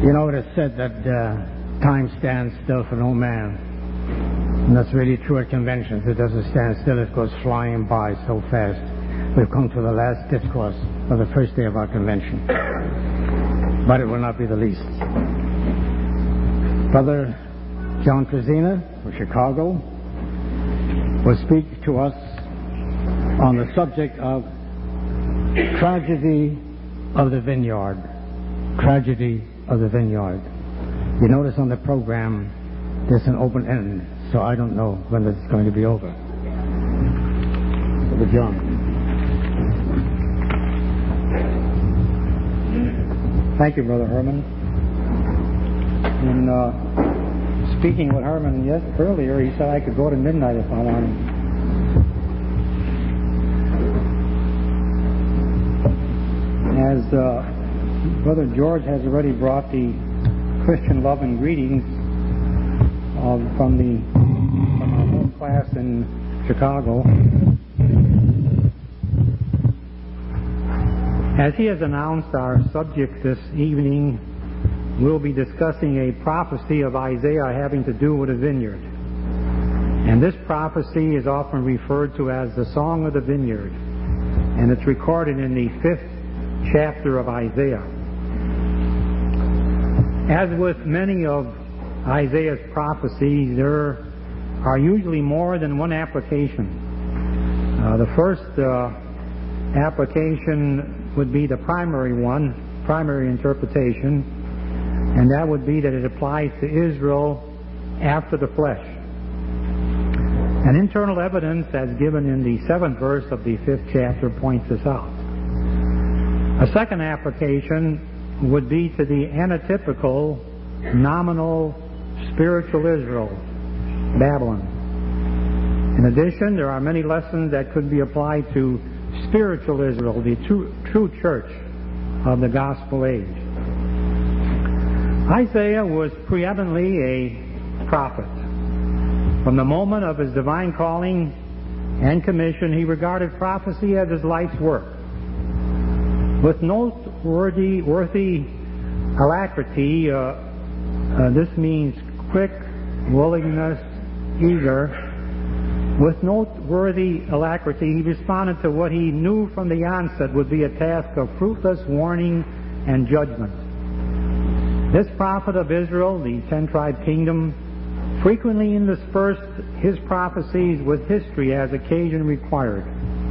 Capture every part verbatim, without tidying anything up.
You know, it is said that uh, time stands still for no man. And that's really true at conventions. It doesn't stand still. It goes flying by so fast. We've come to the last discourse of the first day of our convention. But it will not be the least. Brother John Trezina of Chicago will speak to us on the subject of tragedy of the vineyard. Tragedy of the vineyard. You notice on the program there's an open end, so I don't know when it's going to be over. Brother John. Thank you, Brother Herman. In uh, speaking with Herman yes, earlier, he said I could go to midnight if I wanted. As uh, Brother George has already brought the Christian love and greetings of, from the from our whole class in Chicago. As he has announced, our subject this evening will be discussing a prophecy of Isaiah having to do with a vineyard. And this prophecy is often referred to as the Song of the Vineyard. And it's recorded in the fifth chapter of Isaiah. As with many of Isaiah's prophecies, there are usually more than one application. Uh, the first uh, application would be the primary one, primary interpretation, and that would be that it applies to Israel after the flesh. And internal evidence, as given in the seventh verse of the fifth chapter, points this out. A second application would be to the anatypical, nominal, spiritual Israel, Babylon. In addition, there are many lessons that could be applied to spiritual Israel, the true, true church of the gospel age. Isaiah was preeminently a prophet. From the moment of his divine calling and commission, he regarded prophecy as his life's work. With noteworthy worthy alacrity, uh, uh, this means quick, willingness, eager. With noteworthy alacrity, he responded to what he knew from the onset would be a task of fruitless warning and judgment. This prophet of Israel, the ten-tribe kingdom, frequently interspersed his prophecies with history as occasion required.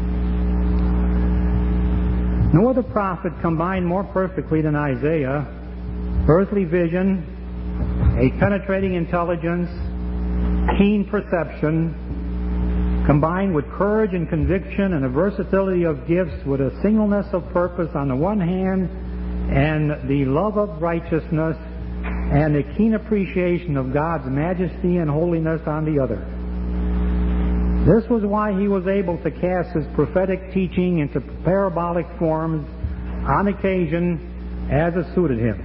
No other prophet combined more perfectly than Isaiah earthly vision, a penetrating intelligence, keen perception, combined with courage and conviction and a versatility of gifts with a singleness of purpose on the one hand and the love of righteousness and a keen appreciation of God's majesty and holiness on the other. This was why he was able to cast his prophetic teaching into parabolic forms on occasion as it suited him.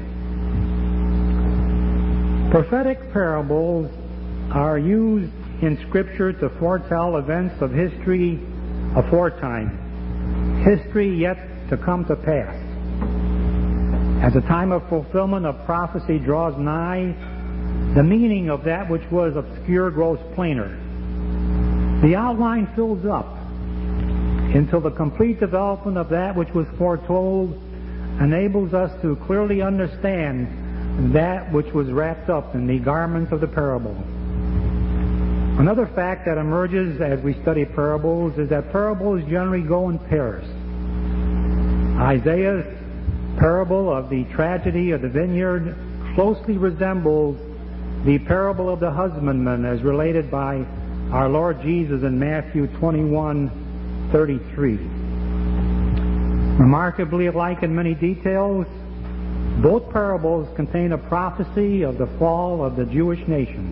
Prophetic parables are used in Scripture to foretell events of history aforetime, history yet to come to pass. As the time of fulfillment of prophecy draws nigh, the meaning of that which was obscure grows plainer. The outline fills up until the complete development of that which was foretold enables us to clearly understand that which was wrapped up in the garments of the parable. Another fact that emerges as we study parables is that parables generally go in pairs. Isaiah's parable of the tragedy of the vineyard closely resembles the parable of the husbandman as related by our Lord Jesus in Matthew twenty-one thirty-three. Remarkably alike in many details, both parables contain a prophecy of the fall of the Jewish nation.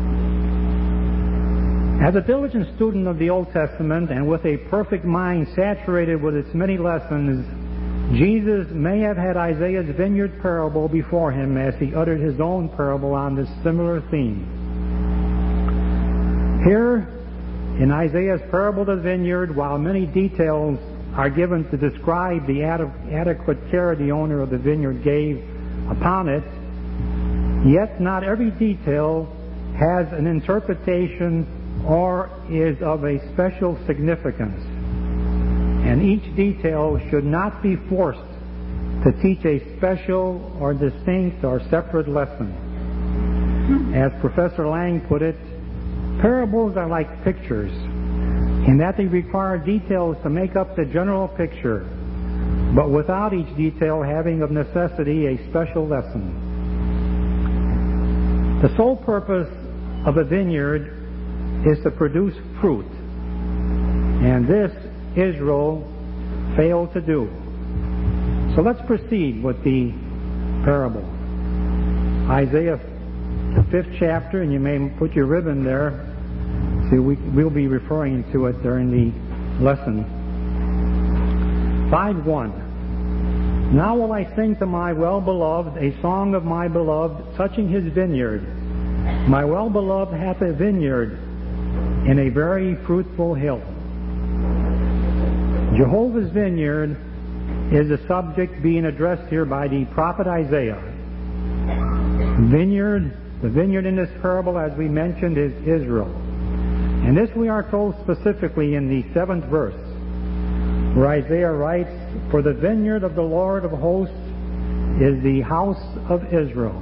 As a diligent student of the Old Testament and with a perfect mind saturated with its many lessons, Jesus may have had Isaiah's vineyard parable before him as he uttered his own parable on this similar theme. Here, in Isaiah's parable of the vineyard, while many details are given to describe the ad- adequate care the owner of the vineyard gave upon it, Yet not every detail has an interpretation or is of a special significance, and each detail should not be forced to teach a special or distinct or separate lesson. As Professor Lang put it, parables are like pictures in that they require details to make up the general picture, but without each detail having of necessity a special lesson. The sole purpose of a vineyard is to produce fruit, and this Israel failed to do. So let's proceed with the parable. Isaiah, the fifth chapter, and you may put your ribbon there. See, we, we'll be referring to it during the lesson. five one. Now will I sing to my well-beloved a song of my beloved touching his vineyard. My well-beloved hath a vineyard in a very fruitful hill. Jehovah's vineyard is the subject being addressed here by the prophet Isaiah. Vineyard, the vineyard in this parable, as we mentioned, is Israel. And this we are told specifically in the seventh verse, where Isaiah writes, "For the vineyard of the Lord of hosts is the house of Israel."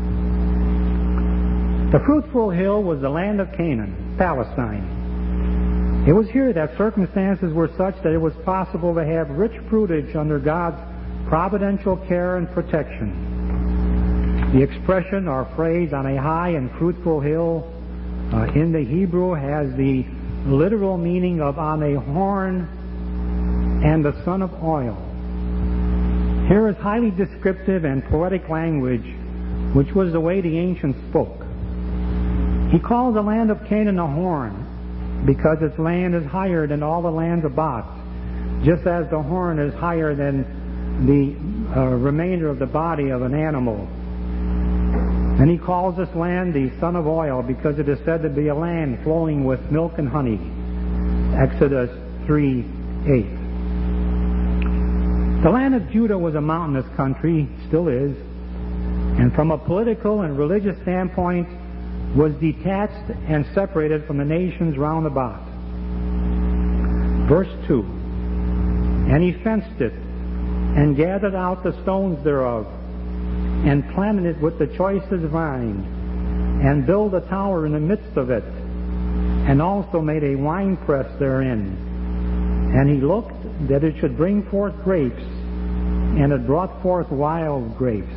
The fruitful hill was the land of Canaan, Palestine. It was here that circumstances were such that it was possible to have rich fruitage under God's providential care and protection. The expression or phrase "on a high and fruitful hill" uh, in the Hebrew has the literal meaning of "on a horn and the son of oil." Here is highly descriptive and poetic language, which was the way the ancients spoke. He calls the land of Canaan a horn because its land is higher than all the lands about, just as the horn is higher than the uh, remainder of the body of an animal. And he calls this land the son of oil because it is said to be a land flowing with milk and honey. Exodus three eight. The land of Judah was a mountainous country, still is, and from a political and religious standpoint was detached and separated from the nations round about. Verse two, "And he fenced it, and gathered out the stones thereof, and planted it with the choicest vine, and built a tower in the midst of it, and also made a winepress therein. And he looked that it should bring forth grapes, and it brought forth wild grapes."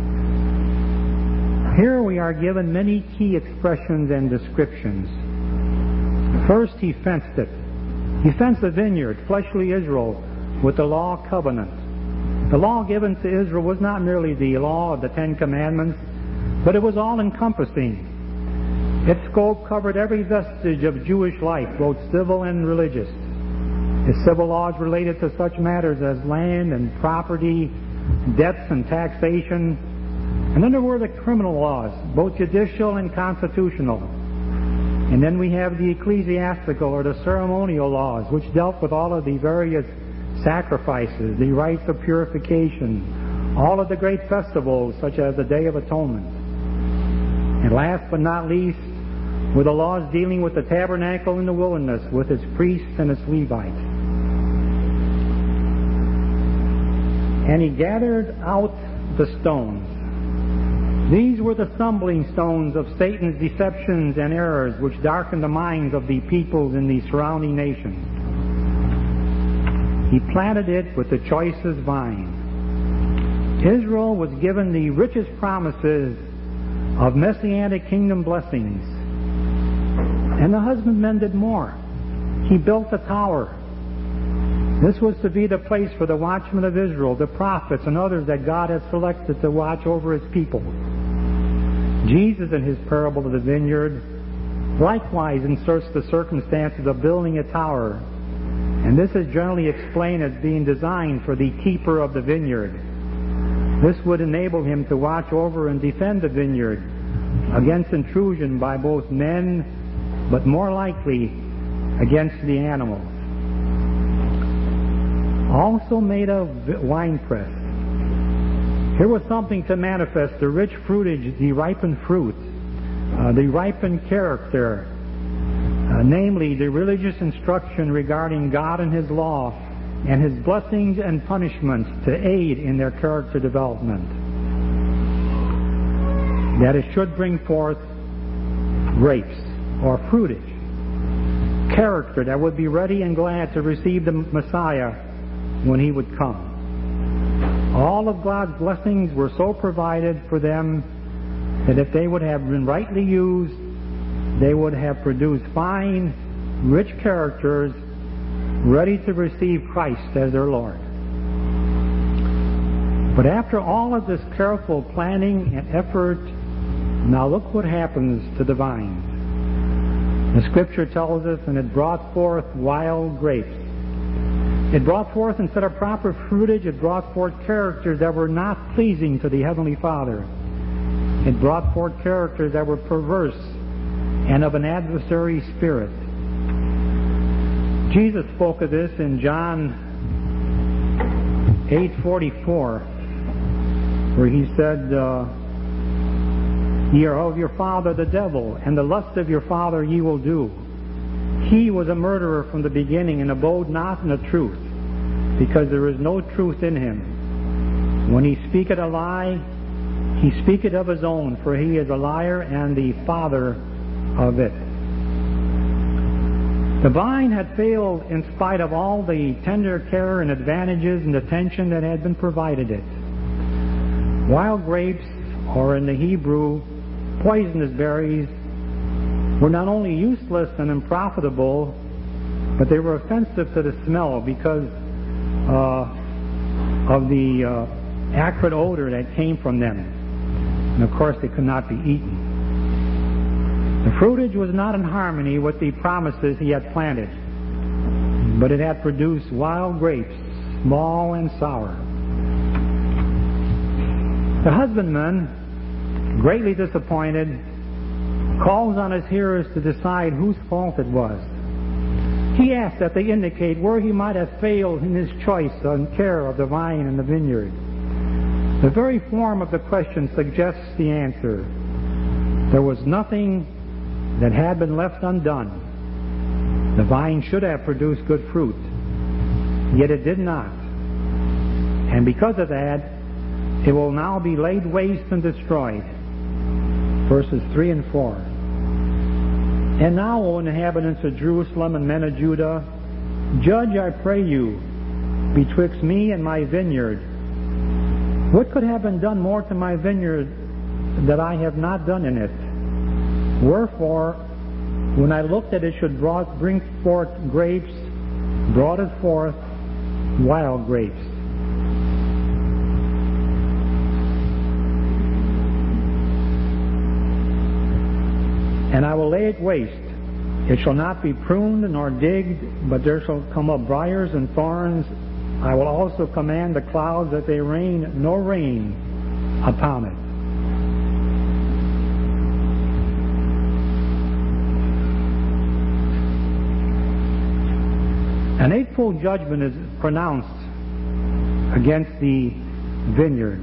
Here we are given many key expressions and descriptions. First, he fenced it. He fenced the vineyard, fleshly Israel, with the law covenant. The law given to Israel was not merely the law of the Ten Commandments, but it was all-encompassing. Its scope covered every vestige of Jewish life, both civil and religious. Its civil laws related to such matters as land and property, debts and taxation. And then there were the criminal laws, both judicial and constitutional. And then we have the ecclesiastical or the ceremonial laws, which dealt with all of the various sacrifices, the rites of purification, all of the great festivals such as the Day of Atonement. And last but not least were the laws dealing with the tabernacle in the wilderness with its priests and its Levites. And he gathered out the stones. These were the stumbling stones of Satan's deceptions and errors which darkened the minds of the peoples in the surrounding nations. He planted it with the choicest vine. Israel was given the richest promises of messianic kingdom blessings. And the husbandman did more. He built a tower. This was to be the place for the watchmen of Israel, the prophets and others that God had selected to watch over his people. Jesus, in his parable of the vineyard, likewise inserts the circumstances of building a tower. And this is generally explained as being designed for the keeper of the vineyard. This would enable him to watch over and defend the vineyard against intrusion by both men, but more likely against the animals. Also made a winepress. Here was something to manifest the rich fruitage, the ripened fruit, uh, the ripened character, uh, namely the religious instruction regarding God and His law, and His blessings and punishments to aid in their character development. That it should bring forth grapes or fruitage, character that would be ready and glad to receive the Messiah when He would come. All of God's blessings were so provided for them that if they would have been rightly used, they would have produced fine, rich characters ready to receive Christ as their Lord. But after all of this careful planning and effort, now look what happens to the vine. The Scripture tells us, and it brought forth wild grapes. It brought forth, instead of proper fruitage, it brought forth characters that were not pleasing to the Heavenly Father. It brought forth characters that were perverse and of an adversary spirit. Jesus spoke of this in John eight forty-four, where He said, uh, Ye are of your father the devil, and the lust of your father ye will do. He was a murderer from the beginning, and abode not in the truth, because there is no truth in him. When he speaketh a lie, he speaketh of his own, for he is a liar and the father of it. The vine had failed in spite of all the tender care and advantages and attention that had been provided it. Wild grapes, or in the Hebrew, poisonous berries, were not only useless and unprofitable, but they were offensive to the smell because uh, of the uh, acrid odor that came from them. And of course, they could not be eaten. The fruitage was not in harmony with the promises He had planted, but it had produced wild grapes, small and sour. The husbandman, greatly disappointed, calls on his hearers to decide whose fault it was. He asks that they indicate where he might have failed in his choice and care of the vine and the vineyard. The very form of the question suggests the answer. There was nothing that had been left undone. The vine should have produced good fruit, yet it did not. And because of that, it will now be laid waste and destroyed. Verses three and four. And now, O inhabitants of Jerusalem and men of Judah, judge, I pray you, betwixt me and my vineyard. What could have been done more to my vineyard that I have not done in it? Wherefore, when I looked that it should brought, bring forth grapes, brought it forth wild grapes. And I will lay it waste. It shall not be pruned nor digged, but there shall come up briars and thorns. I will also command the clouds that they rain no rain upon it. An eightfold judgment is pronounced against the vineyard.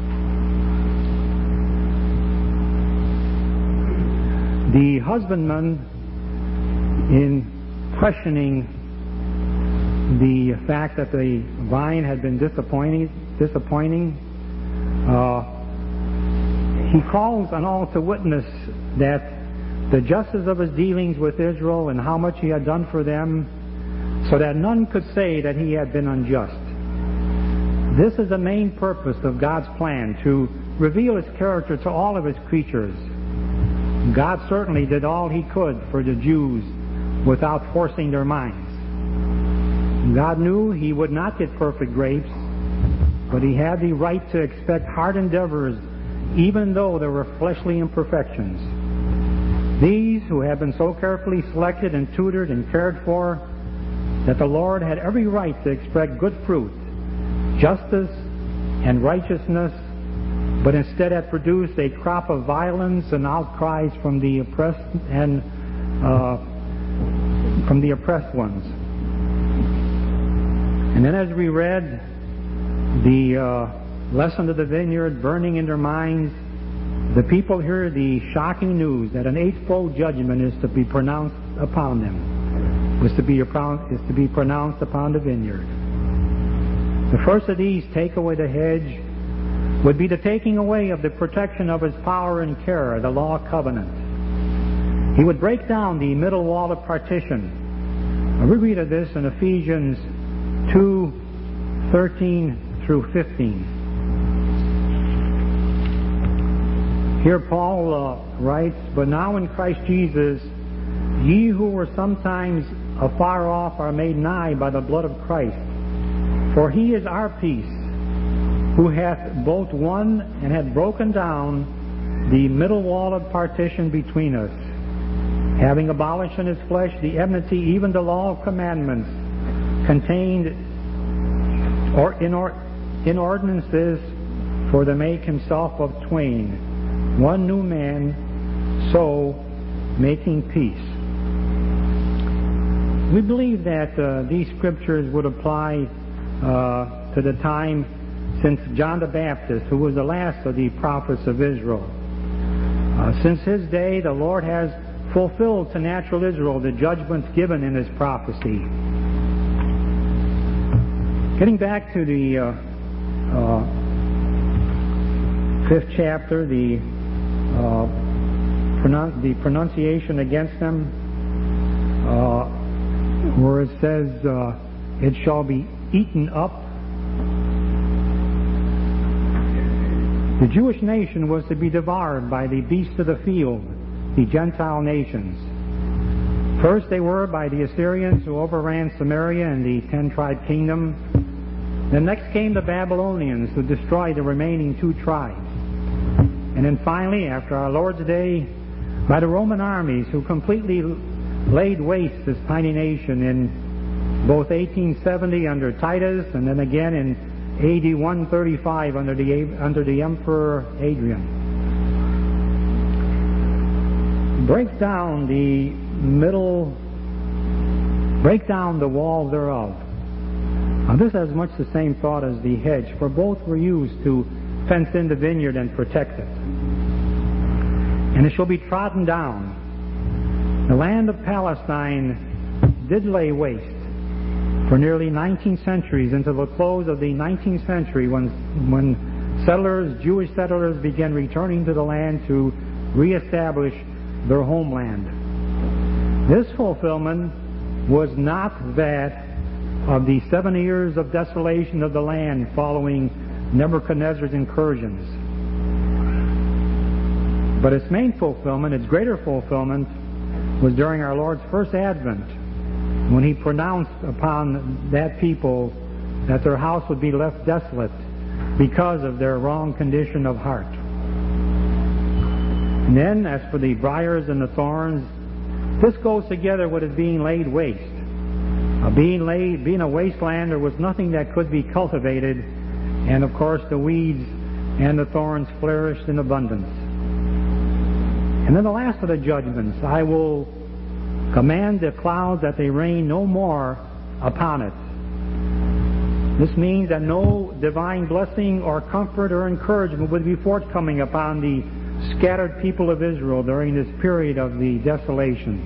The husbandman, in questioning the fact that the vine had been disappointing, disappointing, uh, he calls on all to witness that the justice of his dealings with Israel and how much he had done for them, so that none could say that he had been unjust. This is the main purpose of God's plan, to reveal His character to all of His creatures. God certainly did all He could for the Jews without forcing their minds. God knew He would not get perfect grapes, but He had the right to expect hard endeavors, even though there were fleshly imperfections. These, who had been so carefully selected and tutored and cared for, that the Lord had every right to expect good fruit, justice, and righteousness, but instead had produced a crop of violence and outcries from the oppressed and uh, from the oppressed ones. And then, as we read, the uh, lesson of the vineyard burning in their minds, the people hear the shocking news that an eightfold judgment is to be pronounced upon them, was to be, is to be pronounced upon the vineyard. The first of these, take away the hedge, would be the taking away of the protection of his power and care, the law covenant. He would break down the middle wall of partition. We read of this in Ephesians two, thirteen through fifteen. Here Paul uh, writes, "But now in Christ Jesus, ye who were sometimes afar off are made nigh by the blood of Christ. For he is our peace, who hath both won and hath broken down the middle wall of partition between us, having abolished in his flesh the enmity, even the law of commandments contained or in, or, in ordinances, for to make himself of twain one new man, so making peace." We believe that uh, these scriptures would apply uh, to the time since John the Baptist, who was the last of the prophets of Israel. Uh, since his day, the Lord has fulfilled to natural Israel the judgments given in his prophecy. Getting back to the uh, uh, fifth chapter, the uh, pronun- the pronunciation against them, uh, where it says, uh, "It shall be eaten up." The Jewish nation was to be devoured by the beasts of the field, the Gentile nations. First they were by the Assyrians, who overran Samaria and the ten-tribe kingdom. Then next came the Babylonians, who destroyed the remaining two tribes. And then finally, after our Lord's day, by the Roman armies, who completely laid waste this tiny nation in both eighteen seventy under Titus, and then again in A D one thirty-five under the, under the Emperor Hadrian. Break down the middle, break down the wall thereof. Now this has much the same thought as the hedge, for both were used to fence in the vineyard and protect it. And it shall be trodden down. The land of Palestine did lay waste for nearly nineteen centuries, until the close of the nineteenth century, when, when settlers, Jewish settlers, began returning to the land to reestablish their homeland. This fulfillment was not that of the seven years of desolation of the land following Nebuchadnezzar's incursions. But its main fulfillment, its greater fulfillment, was during our Lord's first advent, when he pronounced upon that people that their house would be left desolate because of their wrong condition of heart. And then, as for the briars and the thorns, this goes together with it being laid waste. Uh, being laid, being a wasteland, there was nothing that could be cultivated, and of course the weeds and the thorns flourished in abundance. And then the last of the judgments, I will command the clouds that they rain no more upon it. This means that no divine blessing or comfort or encouragement would be forthcoming upon the scattered people of Israel during this period of the desolation.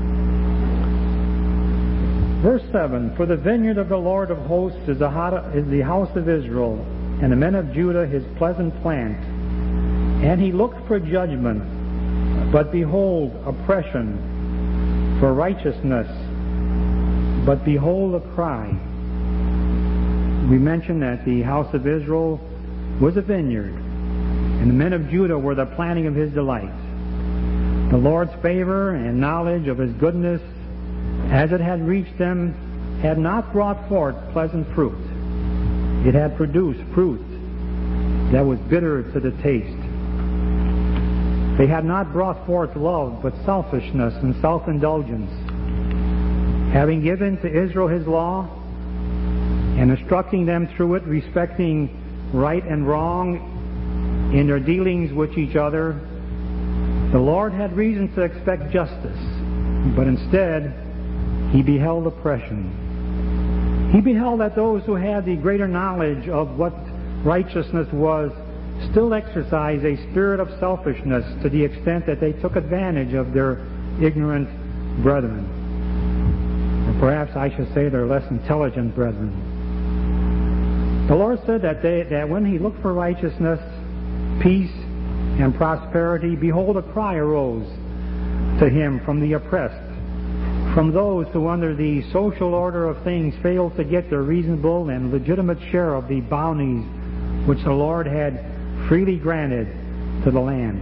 Verse seven, "For the vineyard of the Lord of hosts is the house of Israel, and the men of Judah his pleasant plant. And he looked for judgment, but behold, oppression, for righteousness, but behold, a cry." We mentioned that the house of Israel was a vineyard, and the men of Judah were the planting of his delights. The Lord's favor and knowledge of his goodness, as it had reached them, had not brought forth pleasant fruit. It had produced fruit that was bitter to the taste. They had not brought forth love, but selfishness and self-indulgence. Having given to Israel his law, and instructing them through it respecting right and wrong in their dealings with each other, the Lord had reason to expect justice, but instead he beheld oppression. He beheld that those who had the greater knowledge of what righteousness was, still exercised a spirit of selfishness to the extent that they took advantage of their ignorant brethren. Or perhaps I should say their less intelligent brethren. The Lord said that, they, that when He looked for righteousness, peace, and prosperity, behold, a cry arose to Him from the oppressed, from those who under the social order of things failed to get their reasonable and legitimate share of the bounties which the Lord had freely granted to the land.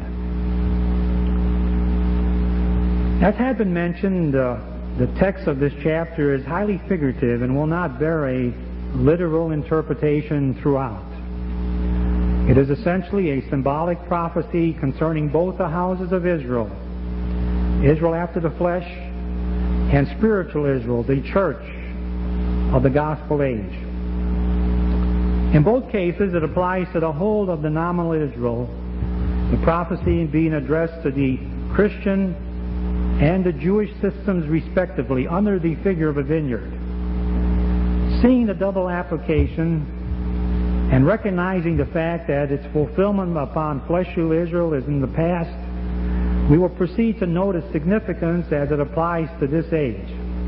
As had been mentioned, uh, the text of this chapter is highly figurative and will not bear a literal interpretation throughout. It is essentially a symbolic prophecy concerning both the houses of Israel, Israel after the flesh, and spiritual Israel, the church of the gospel age. In both cases, it applies to the whole of the nominal Israel, the prophecy being addressed to the Christian and the Jewish systems respectively under the figure of a vineyard. Seeing the double application and recognizing the fact that its fulfillment upon fleshly Israel is in the past, we will proceed to note its significance as it applies to this age.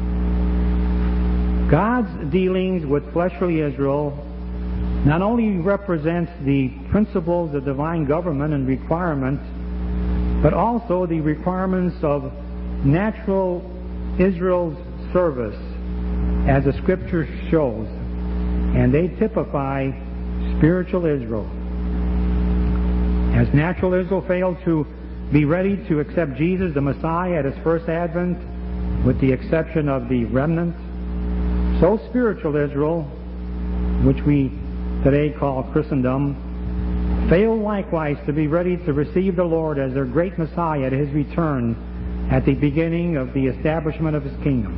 God's dealings with fleshly Israel not only represents the principles of divine government and requirements, but also the requirements of natural Israel's service, as the Scripture shows, and they typify spiritual Israel. As natural Israel failed to be ready to accept Jesus, the Messiah, at His first advent, with the exception of the remnant, so spiritual Israel, which we today call Christendom, failed likewise to be ready to receive the Lord as their great Messiah at His return at the beginning of the establishment of His kingdom.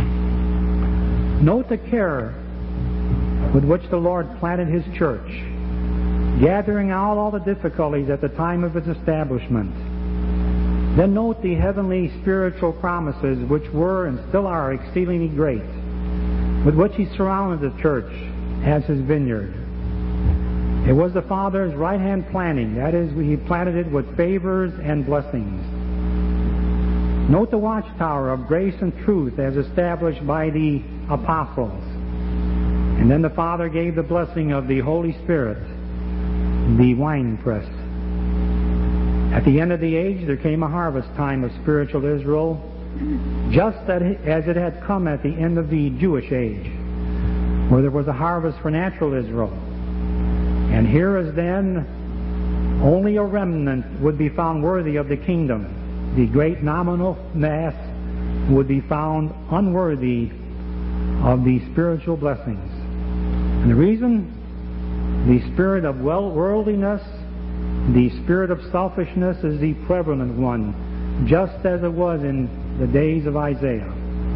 Note the care with which the Lord planted His church, gathering out all the difficulties at the time of its establishment. Then note the heavenly spiritual promises which were and still are exceedingly great, with which He surrounded the church as His vineyard. It was the Father's right-hand planting. That is, He planted it with favors and blessings. Note the watchtower of grace and truth as established by the apostles. And then the Father gave the blessing of the Holy Spirit, the winepress. At the end of the age, there came a harvest time of spiritual Israel, just as it had come at the end of the Jewish age, where there was a harvest for natural Israel. And here as then, only a remnant would be found worthy of the kingdom. The great nominal mass would be found unworthy of the spiritual blessings. And the reason? The spirit of worldliness, the spirit of selfishness is the prevalent one, just as it was in the days of Isaiah.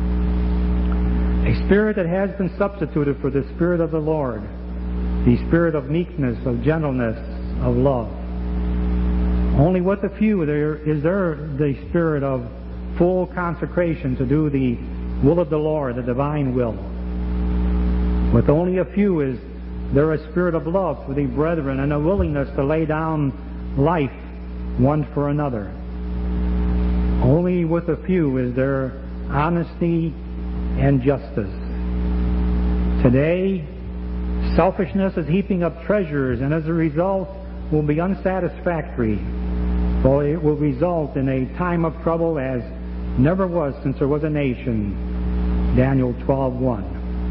A spirit that has been substituted for the Spirit of the Lord, the spirit of meekness, of gentleness, of love. Only with a few there is there the spirit of full consecration to do the will of the Lord, the divine will. With only a few is there a spirit of love for the brethren and a willingness to lay down life one for another. Only with a few is there honesty and justice. Today, selfishness is heaping up treasures, and as a result will be unsatisfactory, for it will result in a time of trouble as never was since there was a nation. Daniel twelve one.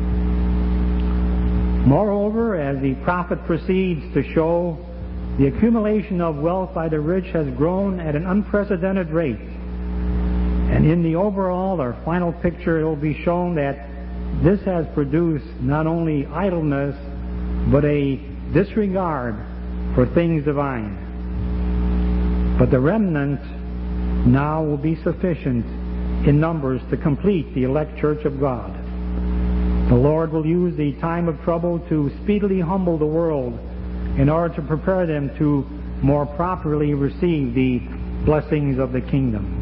Moreover, as the prophet proceeds to show, the accumulation of wealth by the rich has grown at an unprecedented rate. And in the overall or final picture, it will be shown that this has produced not only idleness, but a disregard for things divine. But the remnant now will be sufficient in numbers to complete the elect church of God. The Lord will use the time of trouble to speedily humble the world in order to prepare them to more properly receive the blessings of the kingdom.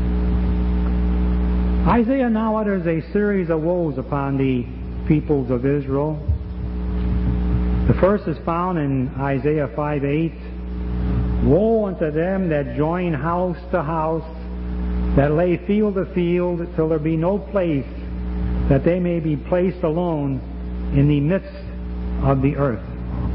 Isaiah now utters a series of woes upon the peoples of Israel. The first is found in Isaiah five eight. Woe unto them that join house to house, that lay field to field, till there be no place, that they may be placed alone in the midst of the earth.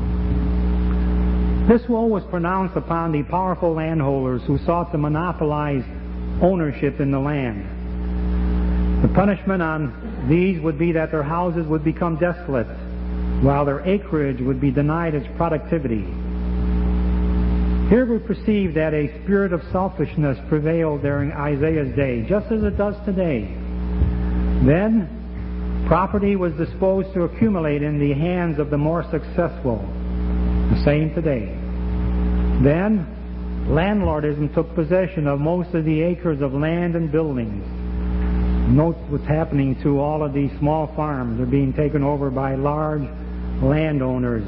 This woe was pronounced upon the powerful landholders who sought to monopolize ownership in the land. The punishment on these would be that their houses would become desolate, while their acreage would be denied its productivity. Here we perceive that a spirit of selfishness prevailed during Isaiah's day, just as it does today. Then, property was disposed to accumulate in the hands of the more successful. The same today. Then, landlordism took possession of most of the acres of land and buildings. Note what's happening to all of these small farms. They're being taken over by large landowners.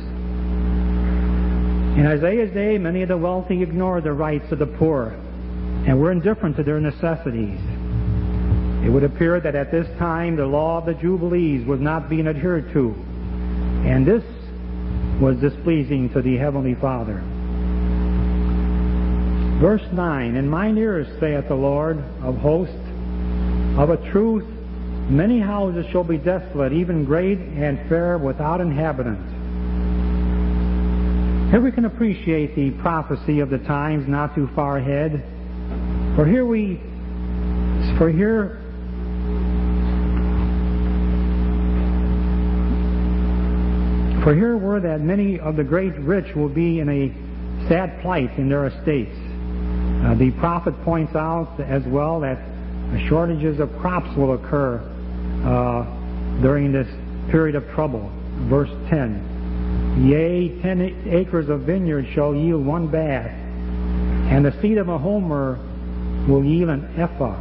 In Isaiah's day, many of the wealthy ignored the rights of the poor and were indifferent to their necessities. It would appear that at this time the law of the Jubilees was not being adhered to, and this was displeasing to the Heavenly Father. Verse nine, In mine ears, saith the Lord of hosts, of a truth, many houses shall be desolate, even great and fair, without inhabitant. Here we can appreciate the prophecy of the times not too far ahead. For here we, for here, For here were that many of the great rich will be in a sad plight in their estates. Uh, the prophet points out as well that shortages of crops will occur uh, during this period of trouble. Verse ten. Yea, ten acres of vineyard shall yield one bath, and the seed of a homer will yield an ephah.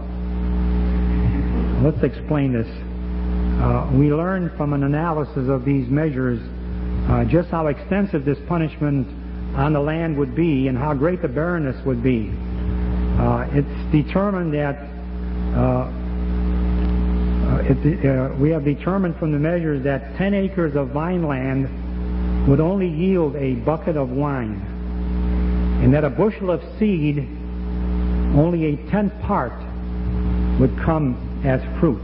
Let's explain this. Uh, we learn from an analysis of these measures Uh, just how extensive this punishment on the land would be and how great the barrenness would be. Uh, it's determined that uh, uh, it, uh, we have determined from the measures that ten acres of vineland would only yield a bucket of wine, and that a bushel of seed, only a tenth part, would come as fruit.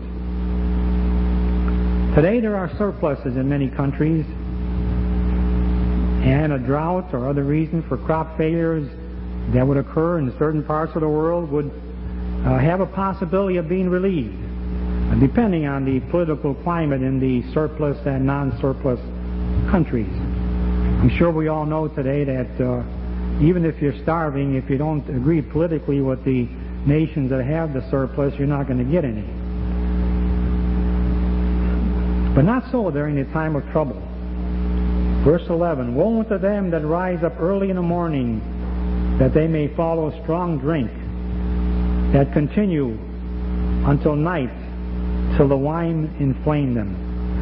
Today there are surpluses in many countries, and a drought or other reason for crop failures that would occur in certain parts of the world would uh, have a possibility of being relieved, uh, depending on the political climate in the surplus and non-surplus countries. I'm sure we all know today that uh, even if you're starving, if you don't agree politically with the nations that have the surplus, you're not going to get any. But not so during the time of trouble. Verse eleven, Woe unto them that rise up early in the morning, that they may follow strong drink, that continue until night, till the wine inflame them.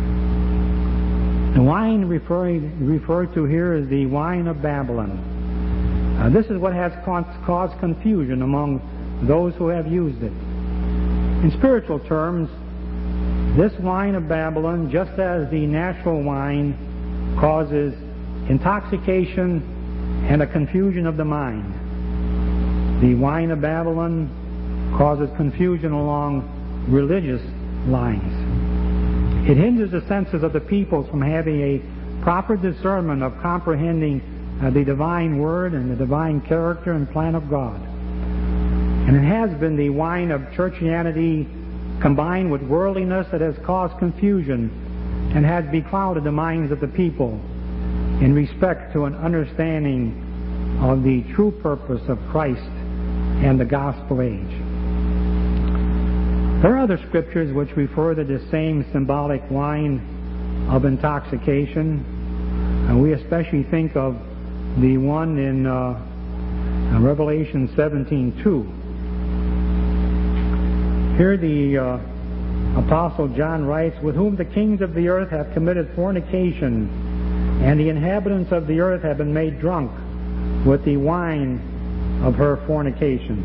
The wine referred, referred to here is the wine of Babylon. Uh, this is what has caused confusion among those who have used it. In spiritual terms, this wine of Babylon, just as the natural wine, causes intoxication and a confusion of the mind. The wine of Babylon causes confusion along religious lines. It hinders the senses of the people from having a proper discernment of comprehending uh, the divine word and the divine character and plan of God. And it has been the wine of churchianity combined with worldliness that has caused confusion and has beclouded the minds of the people in respect to an understanding of the true purpose of Christ and the gospel age. There are other scriptures which refer to this same symbolic wine of intoxication, and we especially think of the one in uh, Revelation seventeen two. Here the uh, Apostle John writes, With whom the kings of the earth have committed fornication, and the inhabitants of the earth have been made drunk with the wine of her fornication.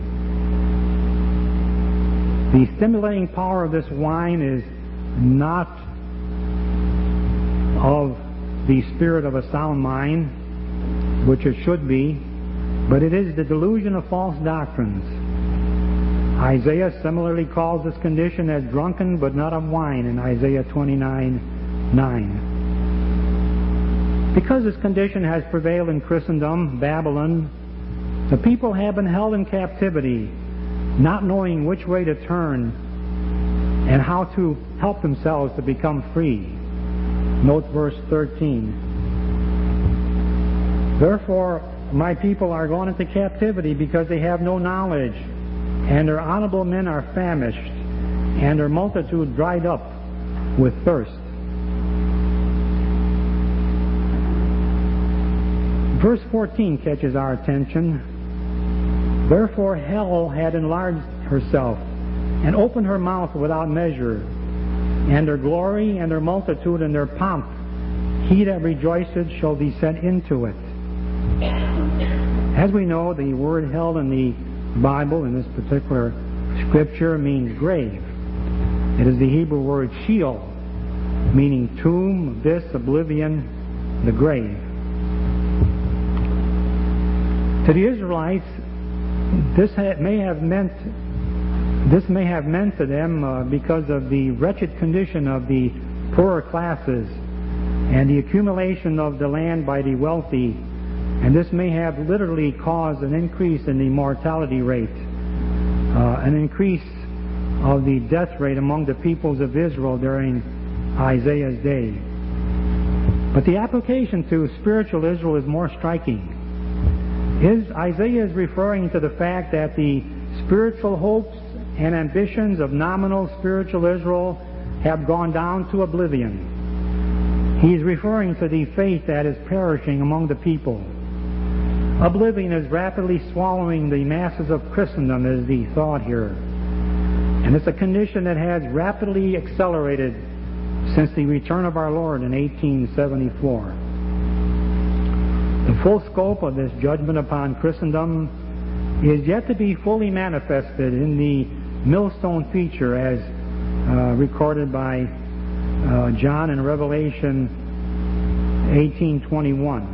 The stimulating power of this wine is not of the spirit of a sound mind, which it should be, but it is the delusion of false doctrines. Isaiah similarly calls this condition as drunken but not of wine in Isaiah twenty-nine nine. Because this condition has prevailed in Christendom, Babylon, the people have been held in captivity, not knowing which way to turn and how to help themselves to become free. Note verse thirteen. Therefore, my people are gone into captivity because they have no knowledge, and their honorable men are famished, and their multitude dried up with thirst. Verse fourteen catches our attention. Therefore hell had enlarged herself, and opened her mouth without measure, and their glory and their multitude and their pomp, he that rejoiceth shall descend into it. As we know, the word hell in the Bible, in this particular scripture, means grave. It is the Hebrew word Sheol, meaning tomb, abyss, oblivion, the grave. To the Israelites, this may have meant this may have meant to them uh, because of the wretched condition of the poorer classes and the accumulation of the land by the wealthy, and this may have literally caused an increase in the mortality rate, uh, an increase of the death rate among the peoples of Israel during Isaiah's day. But the application to spiritual Israel is more striking. Is Isaiah is referring to the fact that the spiritual hopes and ambitions of nominal spiritual Israel have gone down to oblivion. He is referring to the faith that is perishing among the people. Oblivion is rapidly swallowing the masses of Christendom, is the thought here. And it's a condition that has rapidly accelerated since the return of our Lord in eighteen seventy-four. The full scope of this judgment upon Christendom is yet to be fully manifested in the millstone feature as uh, recorded by uh, John in Revelation eighteen twenty-one.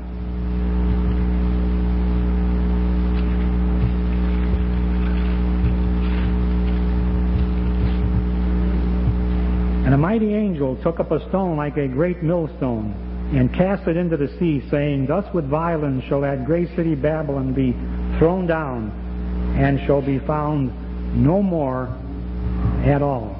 And a mighty angel took up a stone like a great millstone, and cast it into the sea, saying, Thus with violence shall that great city Babylon be thrown down, and shall be found no more at all.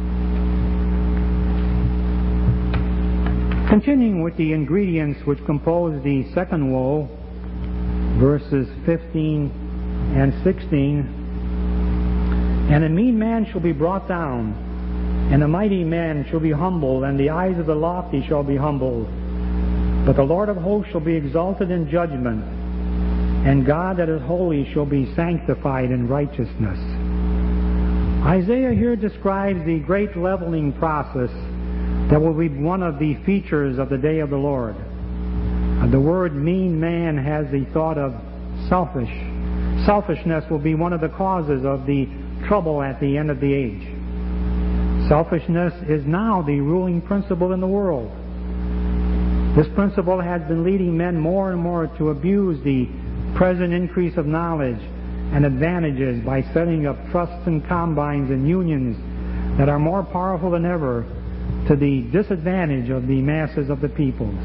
Continuing with the ingredients which compose the second woe, verses fifteen and sixteen, And a mean man shall be brought down, and a mighty man shall be humbled, and the eyes of the lofty shall be humbled. But the Lord of hosts shall be exalted in judgment, and God that is holy shall be sanctified in righteousness. Isaiah here describes the great leveling process that will be one of the features of the day of the Lord. The word mean man has the thought of selfish. Selfishness will be one of the causes of the trouble at the end of the age. Selfishness is now the ruling principle in the world. This principle has been leading men more and more to abuse the present increase of knowledge and advantages by setting up trusts and combines and unions that are more powerful than ever to the disadvantage of the masses of the peoples.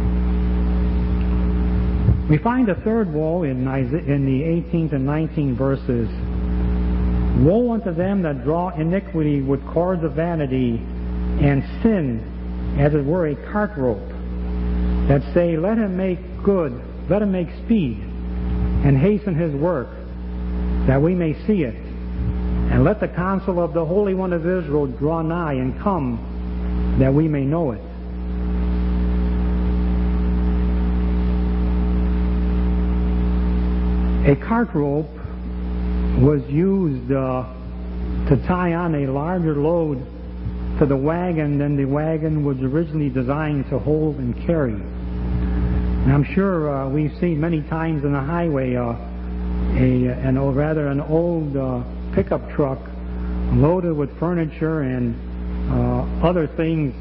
We find a third woe in, in the eighteenth and nineteenth verses. Woe unto them that draw iniquity with cords of vanity, and sin, as it were, a cart rope, that say, Let him make good, let him make speed, and hasten his work, that we may see it. And let the counsel of the Holy One of Israel draw nigh and come, that we may know it. A cart rope was used uh, to tie on a larger load to the wagon than the wagon was originally designed to hold and carry. And I'm sure uh, we've seen many times on the highway uh, a, an, or rather an old uh, pickup truck loaded with furniture and uh, other things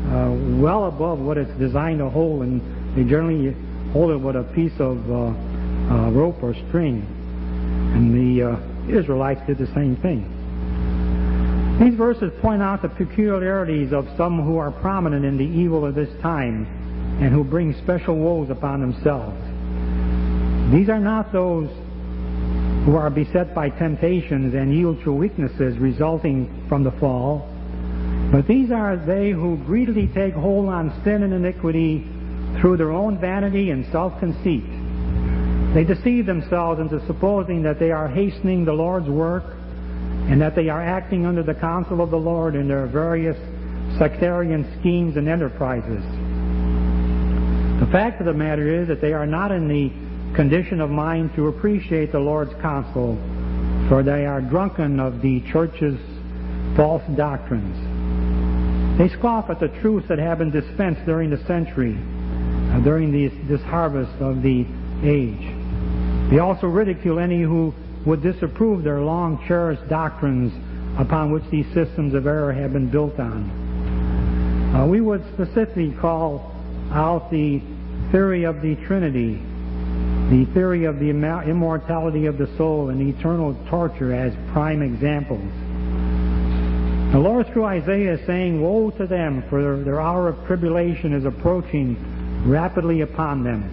uh, well above what it's designed to hold, and they generally hold it with a piece of uh, uh, rope or string. And the uh, Israelites did the same thing. These verses point out the peculiarities of some who are prominent in the evil of this time and who bring special woes upon themselves. These are not those who are beset by temptations and yield to weaknesses resulting from the fall, but these are they who greedily take hold on sin and iniquity through their own vanity and self-conceit. They deceive themselves into supposing that they are hastening the Lord's work and that they are acting under the counsel of the Lord in their various sectarian schemes and enterprises. The fact of the matter is that they are not in the condition of mind to appreciate the Lord's counsel, for they are drunken of the church's false doctrines. They scoff at the truths that have been dispensed during the century, uh, during this, this harvest of the age. They also ridicule any who would disapprove their long-cherished doctrines upon which these systems of error have been built on. Uh, we would specifically call out the theory of the Trinity, the theory of the immortality of the soul, and eternal torture as prime examples. The Lord through Isaiah is saying, "Woe to them, for their, their hour of tribulation is approaching rapidly upon them."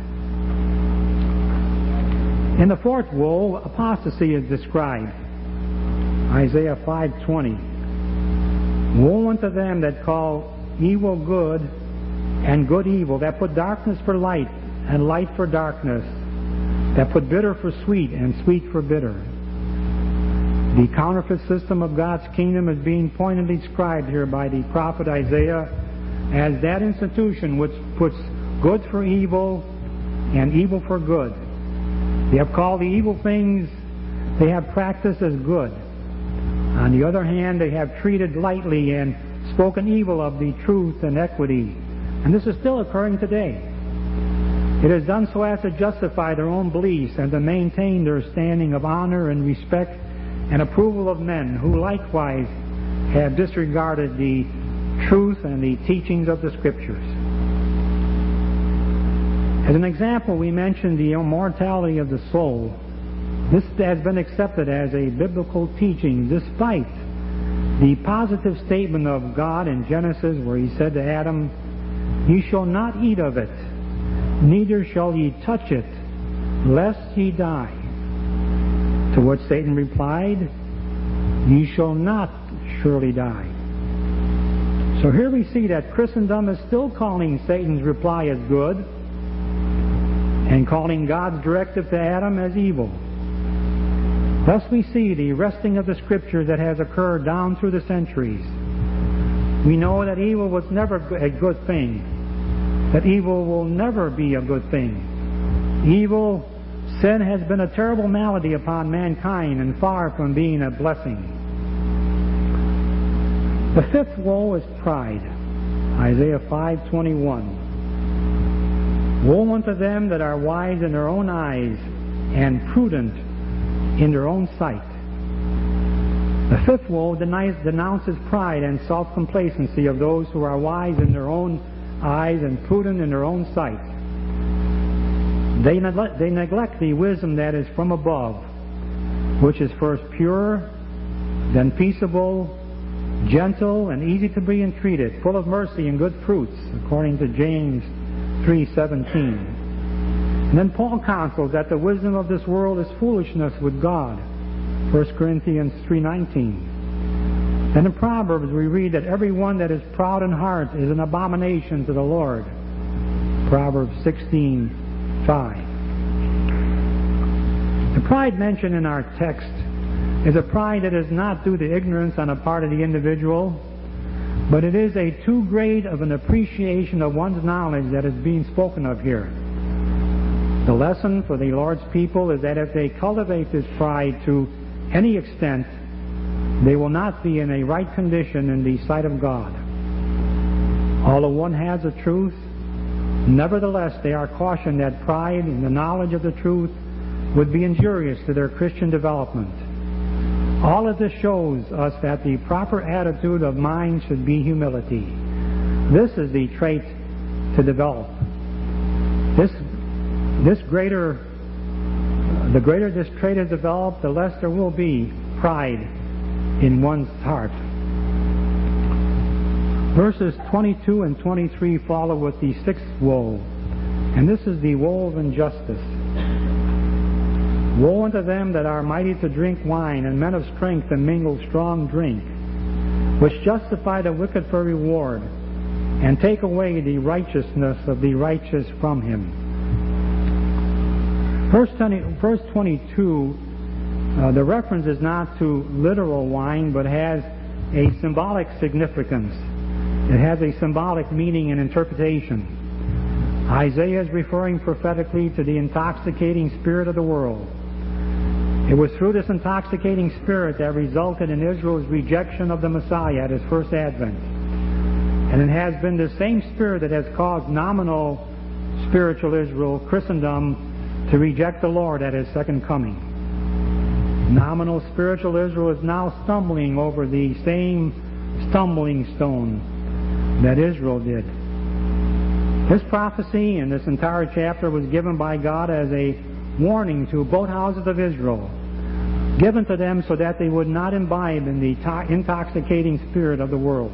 In the fourth woe, apostasy is described. Isaiah five twenty. "Woe unto them that call evil good and good evil, that put darkness for light and light for darkness, that put bitter for sweet and sweet for bitter." The counterfeit system of God's kingdom is being pointedly described here by the prophet Isaiah as that institution which puts good for evil and evil for good. They have called the evil things they have practiced as good. On the other hand, they have treated lightly and spoken evil of the truth and equity. And this is still occurring today. It is done so as to justify their own beliefs and to maintain their standing of honor and respect and approval of men who likewise have disregarded the truth and the teachings of the Scriptures. As an example, we mentioned the immortality of the soul. This has been accepted as a biblical teaching despite the positive statement of God in Genesis where He said to Adam, "Ye shall not eat of it, neither shall ye touch it, lest ye die." To which Satan replied, "Ye shall not surely die." So here we see that Christendom is still calling Satan's reply as good and calling God's directive to Adam as evil. Thus we see the wresting of the Scripture that has occurred down through the centuries. We know that evil was never a good thing, that evil will never be a good thing. Evil, sin has been a terrible malady upon mankind and far from being a blessing. The fifth woe is pride. Isaiah five twenty-one. "Woe unto them that are wise in their own eyes and prudent in their own sight." The fifth woe denies, denounces pride and self-complacency of those who are wise in their own eyes and prudent in their own sight. They neglect, they neglect the wisdom that is from above, which is first pure, then peaceable, gentle, and easy to be entreated, full of mercy and good fruits, according to James three seventeen. And then Paul counsels that the wisdom of this world is foolishness with God, First Corinthians three nineteen. Then in Proverbs we read that every one that is proud in heart is an abomination to the Lord, Proverbs sixteen five. The pride mentioned in our text is a pride that is not due to ignorance on the part of the individual, but it is a too great of an appreciation of one's knowledge that is being spoken of here. The lesson for the Lord's people is that if they cultivate this pride to any extent, they will not be in a right condition in the sight of God. Although one has the truth, nevertheless they are cautioned that pride in the knowledge of the truth would be injurious to their Christian development. All of this shows us that the proper attitude of mind should be humility. This is the trait to develop. This, this greater, the greater this trait is developed, the less there will be pride in one's heart. Verses twenty-two and twenty-three follow with the sixth woe, and this is the woe of injustice. Woe unto them that are mighty to drink wine, and men of strength to mingle strong drink, which justify the wicked for reward, and take away the righteousness of the righteous from him. Verse, twenty, verse twenty-two, uh, the reference is not to literal wine, but has a symbolic significance. It has a symbolic meaning and interpretation. Isaiah is referring prophetically to the intoxicating spirit of the world. It was through this intoxicating spirit that resulted in Israel's rejection of the Messiah at his first advent. And it has been the same spirit that has caused nominal spiritual Israel, Christendom, to reject the Lord at his second coming. Nominal spiritual Israel is now stumbling over the same stumbling stone that Israel did. This prophecy in this entire chapter was given by God as a warning to both houses of Israel, given to them so that they would not imbibe in the to- intoxicating spirit of the world.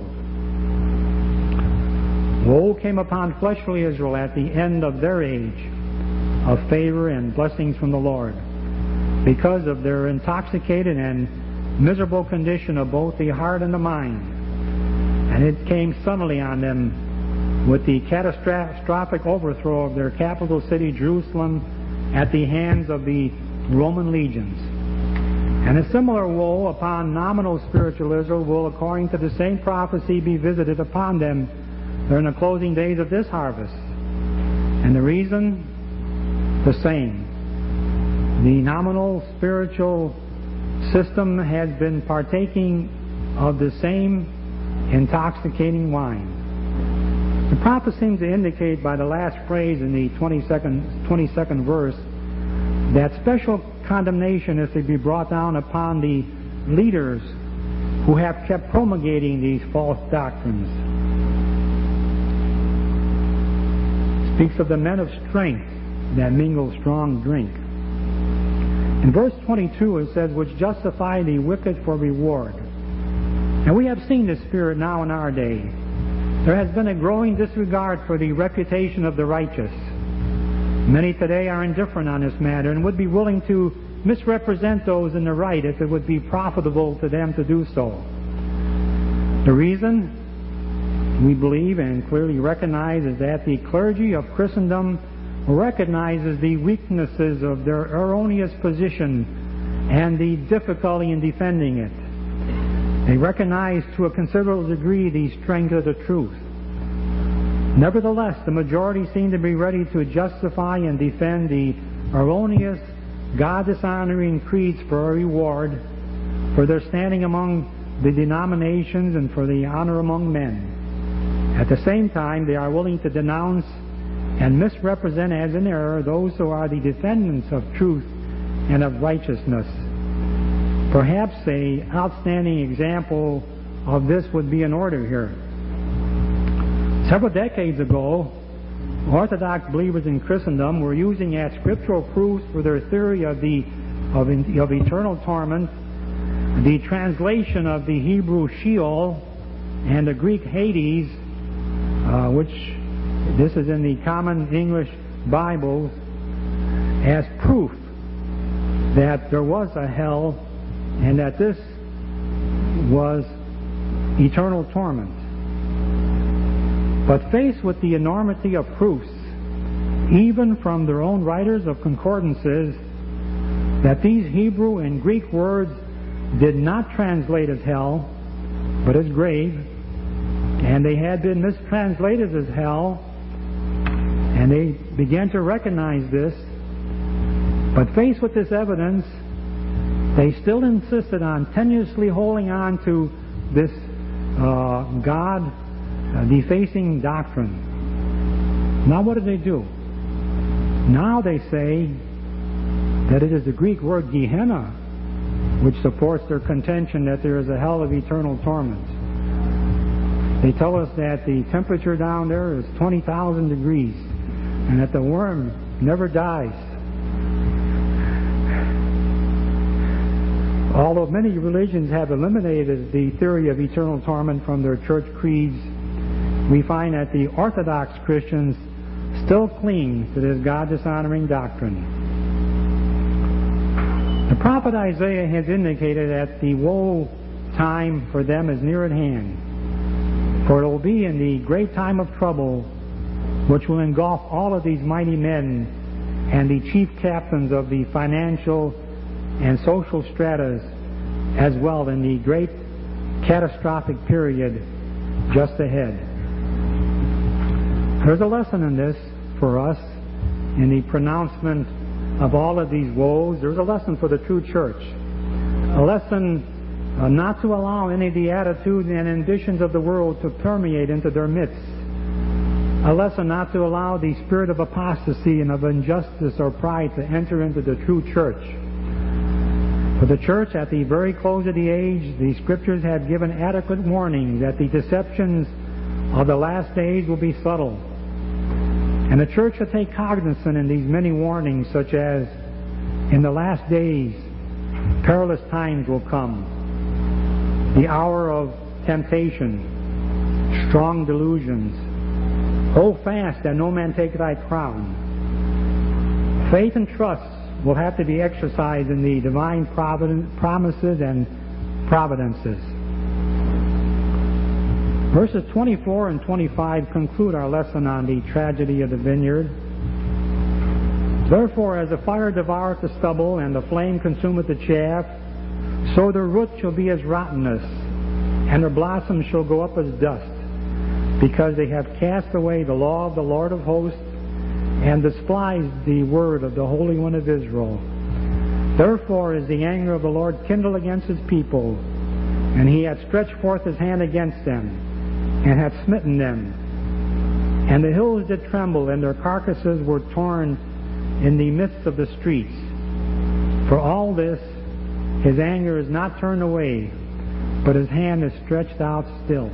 Woe came upon fleshly Israel at the end of their age of favor and blessings from the Lord, because of their intoxicated and miserable condition of both the heart and the mind. And it came suddenly on them with the catastrophic overthrow of their capital city, Jerusalem, at the hands of the Roman legions. And a similar woe upon nominal spiritual Israel will, according to the same prophecy, be visited upon them during the closing days of this harvest. And the reason? The same. The nominal spiritual system has been partaking of the same intoxicating wine. The prophet seems to indicate by the last phrase in the twenty-second, twenty-second verse that special condemnation is to be brought down upon the leaders who have kept promulgating these false doctrines. It speaks of the men of strength that mingle strong drink. In verse twenty-two it says, which justify the wicked for reward. And we have seen this spirit now in our day. There has been a growing disregard for the reputation of the righteous. Many today are indifferent on this matter and would be willing to misrepresent those in the right if it would be profitable to them to do so. The reason, we believe and clearly recognize, is that the clergy of Christendom recognizes the weaknesses of their erroneous position and the difficulty in defending it. They recognize to a considerable degree the strength of the truth. Nevertheless, the majority seem to be ready to justify and defend the erroneous, God-dishonoring creeds for a reward, for their standing among the denominations and for the honor among men. At the same time, they are willing to denounce and misrepresent as in error those who are the defendants of truth and of righteousness. Perhaps an outstanding example of this would be in order here. Several decades ago, Orthodox believers in Christendom were using as scriptural proofs for their theory of the of, of eternal torment the translation of the Hebrew Sheol and the Greek Hades, uh, which this is in the Common English Bible, as proof that there was a hell and that this was eternal torment. But faced with the enormity of proofs, even from their own writers of concordances, that these Hebrew and Greek words did not translate as hell, but as grave, and they had been mistranslated as hell, and they began to recognize this. But faced with this evidence, they still insisted on tenuously holding on to this uh, God-defacing doctrine. Now what do they do? Now they say that it is the Greek word Gehenna which supports their contention that there is a hell of eternal torment. They tell us that the temperature down there is twenty thousand degrees and that the worm never dies. Although many religions have eliminated the theory of eternal torment from their church creeds, we find that the Orthodox Christians still cling to this God-dishonoring doctrine. The prophet Isaiah has indicated that the woe time for them is near at hand. For it will be in the great time of trouble, which will engulf all of these mighty men and the chief captains of the financial and social stratas, as well in the great catastrophic period just ahead. There's a lesson in this for us in the pronouncement of all of these woes. There's a lesson for the true church. A lesson uh, not to allow any of the attitudes and ambitions of the world to permeate into their midst. A lesson not to allow the spirit of apostasy and of injustice or pride to enter into the true church. For the church, at the very close of the age, the Scriptures have given adequate warning that the deceptions of the last days will be subtle. And the church should take cognizance in these many warnings, such as, in the last days, perilous times will come. The hour of temptation, strong delusions. Hold fast that no man take thy crown. Faith and trust will have to be exercised in the divine providence, promises and providences. Verses twenty-four and twenty-five conclude our lesson on the tragedy of the vineyard. Therefore, as the fire devoureth the stubble and the flame consumeth the chaff, so their root shall be as rottenness, and their blossoms shall go up as dust, because they have cast away the law of the Lord of hosts, and despised the word of the Holy One of Israel. Therefore is the anger of the Lord kindled against his people, and he hath stretched forth his hand against them, and hath smitten them. And the hills did tremble, and their carcasses were torn in the midst of the streets. For all this, his anger is not turned away, but his hand is stretched out still.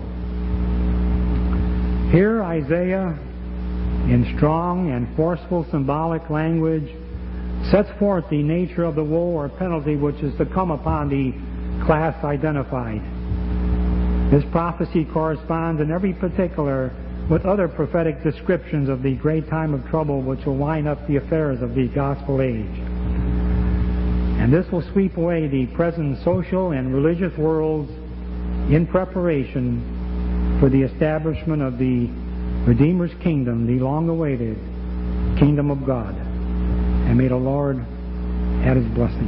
Here Isaiah, in strong and forceful symbolic language, sets forth the nature of the woe or penalty which is to come upon the class identified. This prophecy corresponds in every particular with other prophetic descriptions of the great time of trouble which will wind up the affairs of the gospel age. And this will sweep away the present social and religious worlds in preparation for the establishment of the Redeemer's kingdom, the long-awaited kingdom of God. And may the Lord add his blessing.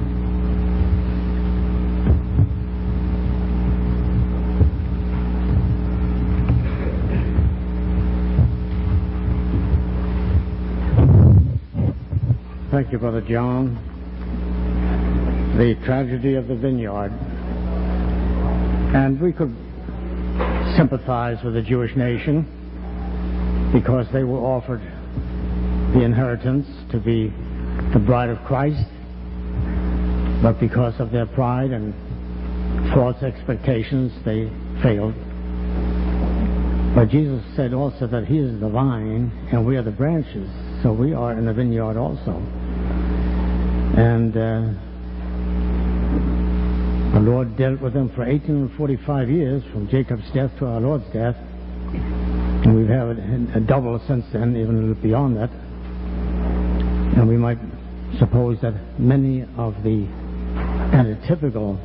Thank you, Brother John. The tragedy of the vineyard. And we could sympathize with the Jewish nation because they were offered the inheritance to be the bride of Christ, but because of their pride and false expectations, they failed. But Jesus said also that he is the vine and we are the branches, so we are in the vineyard also. And uh, the Lord dealt with them for eighteen forty-five years, from Jacob's death to our Lord's death. And we've had a double since then, even a little beyond that. And we might suppose that many of the antitypical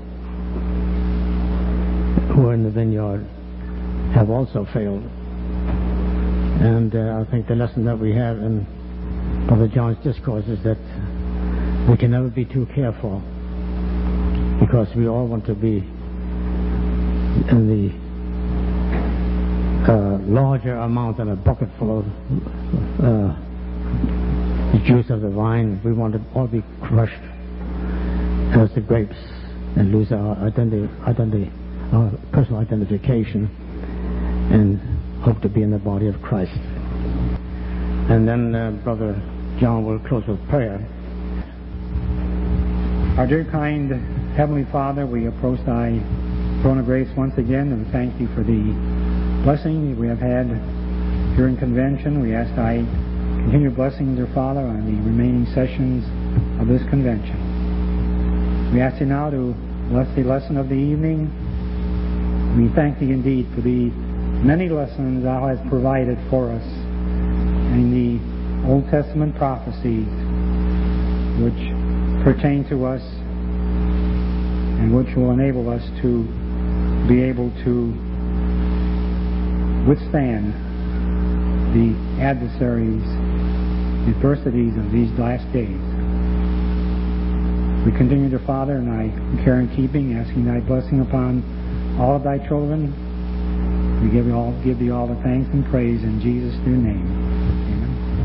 who are in the vineyard have also failed. And uh, I think the lesson that we have in Brother John's discourse is that we can never be too careful, because we all want to be in the uh, larger amount than a bucket full of uh, the juice of the vine. We want to all be crushed as the grapes and lose our identity, identity, our personal identification, and hope to be in the body of Christ. And then uh, Brother John will close with prayer. Our dear kind Heavenly Father, we approach thy Throne of grace once again, and thank you for the blessing we have had during convention. We ask thy continued blessing, dear Father, on the remaining sessions of this convention. We ask you now to bless the lesson of the evening. We thank thee indeed for the many lessons thou hast provided for us in the Old Testament prophecies which pertain to us and which will enable us to be able to withstand the adversaries, the adversities of these last days. We continue, dear Father, in thy care and keeping, asking thy blessing upon all of thy children. We give, you all, give thee all the thanks and praise in Jesus' dear name.